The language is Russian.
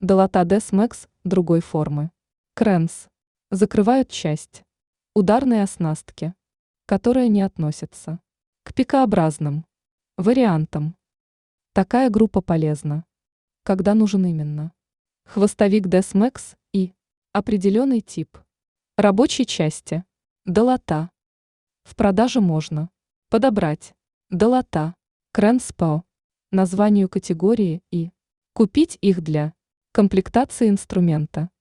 Долота Десмекс другой формы. Кренс. Закрывают часть ударной оснастки, которая не относится к пикообразным вариантам. Такая группа полезна, когда нужен именно хвостовик Десмекс и определенный тип рабочей части. Долота. В продаже можно подобрать долота Кренс по названию категории и купить их для комплектации инструмента.